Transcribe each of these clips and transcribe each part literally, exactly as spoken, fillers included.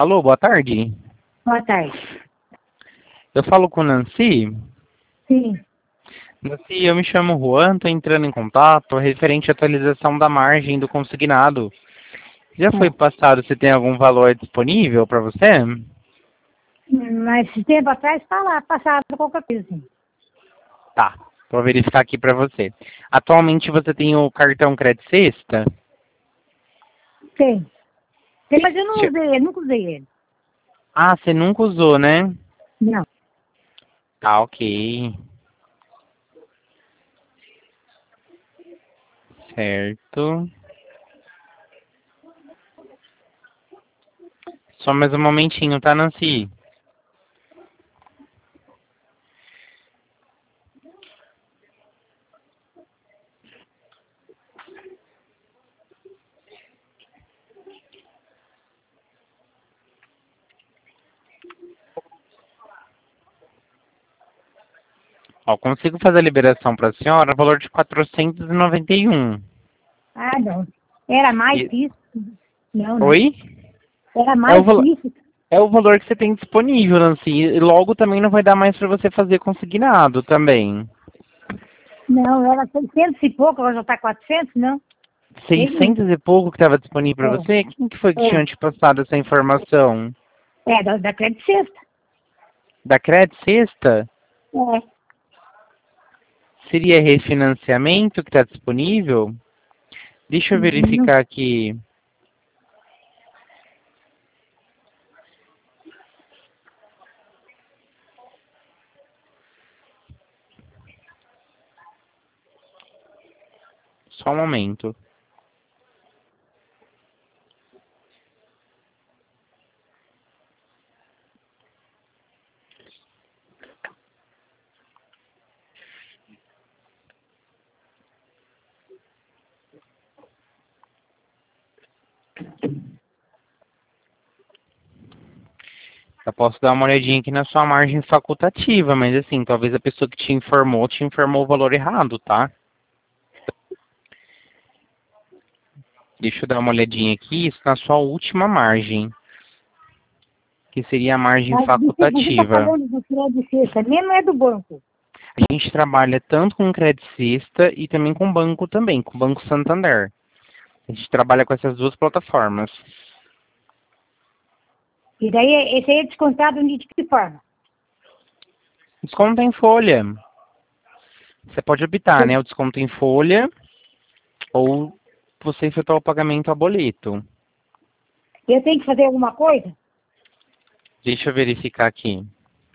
Alô, boa tarde. Boa tarde. Eu falo com Nancy. Sim. Nancy, eu me chamo Juan, estou entrando em contato referente à atualização da margem do consignado. Já foi É. passado se tem algum valor disponível para você? Mas esse tempo atrás está lá, passado qualquer coisa assim. Tá, vou verificar aqui para você. Atualmente você tem o cartão Crédito Sexta? Tem. Tem, mas eu não Se- usei ele, nunca usei ele. Ah, você nunca usou, né? Não. Tá, ok. Certo. Só mais um momentinho, tá, Nancy? Ó, consigo fazer a liberação para a senhora no valor de quatrocentos e noventa e um. Ah, não. Era mais E... que isso. Não, não. Oi? Era É o, mais valo... que isso. é o valor que você tem disponível, Nancy. E logo também não vai dar mais para você fazer consignado também. Não, era seiscentos e pouco, agora já está quatrocentos, não? Mesmo? seiscentos e pouco que estava disponível para você? Quem que foi que tinha te passado essa informação? É, é da, da Crédito Sexta. Da Crédito Sexta? É. Seria refinanciamento que está disponível? Deixa eu Não, verificar aqui. Só um momento. Eu posso dar uma olhadinha aqui na sua margem facultativa, mas assim, talvez a pessoa que te informou, te informou o valor errado, tá? Deixa eu dar uma olhadinha aqui, isso na sua última margem, que seria a margem mas você está facultativa. falando do Crédito Sexta, mesmo é do banco. A gente trabalha tanto com Crédito Sexta e também com banco também, com o Banco Santander. A gente trabalha com essas duas plataformas. E daí, esse aí é descontado de que forma? Desconto em folha. Você pode optar, né? O desconto em folha ou você efetuar o pagamento a boleto. Eu tenho que fazer alguma coisa? Deixa eu verificar aqui.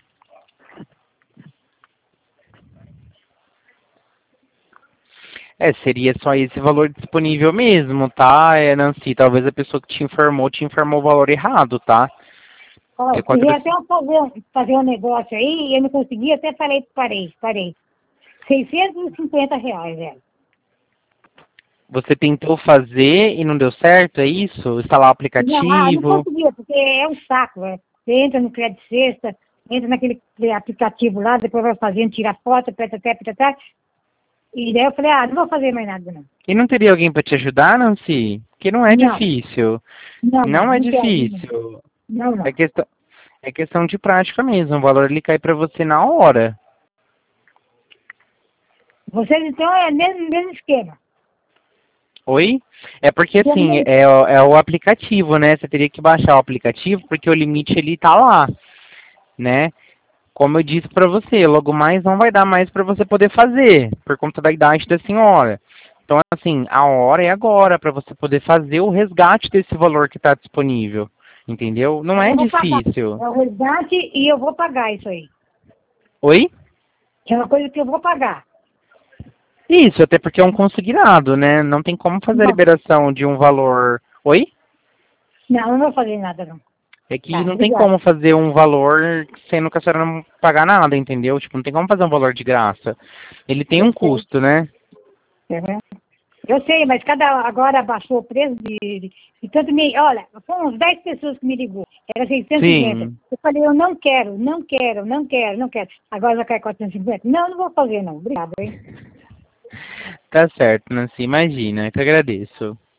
É, seria só esse valor disponível mesmo, tá, é, Nancy? Talvez a pessoa que te informou, te informou o valor errado, tá? Ó, É eu queria quatro... até fazer, fazer um negócio aí e eu não consegui, até falei, parei, parei. seiscentos e cinquenta reais, velho. Você tentou fazer e não deu certo, é isso? Instalar o Não, ah, não aplicativo? conseguia, porque é um saco, velho. Você entra no Crédito Sexta, entra naquele aplicativo lá, depois vai fazendo, tira foto, aperta, aperta, aperta. E daí eu falei, ah, não vou fazer mais nada, não. E não teria alguém para te ajudar, Nancy? Que não é Não, difícil. não, não, Não é não quero, não. difícil. Não, É não. questão, é questão de prática mesmo. O valor ele cai para você na hora. Vocês então é mesmo, mesmo esquema. Oi? É porque Então, assim, mesmo- é, o- é o aplicativo, né? Você teria que baixar o aplicativo porque o limite ele tá lá, né? Como eu disse para você, logo mais não vai dar mais para você poder fazer, por conta da idade da senhora. Então, assim, a hora é agora para você poder fazer o resgate desse valor que está disponível, entendeu? Não é eu vou pagar. difícil. É o resgate e eu vou pagar isso aí. Oi? É uma coisa que eu vou pagar. Isso, até porque é um consignado, né? Não tem como fazer a Não, liberação de um valor. Oi? não, não vou fazer nada, não. É que Tá, não tem obrigado. como fazer um valor sendo que a senhora não pagar nada, entendeu? Tipo, não tem como fazer um valor de graça. Ele tem Eu um sei. custo, né? Uhum. Eu sei, mas cada agora baixou o preço de, de, de tanto me. Olha, foram uns dez pessoas que me ligou. Era seiscentos e cinquenta. Sim, Eu falei, eu não quero, não quero, não quero, não quero. Agora já quer quatrocentos e cinquenta? Não, não vou fazer, não. Obrigado, hein? tá certo, Nancy. Imagina, eu que agradeço.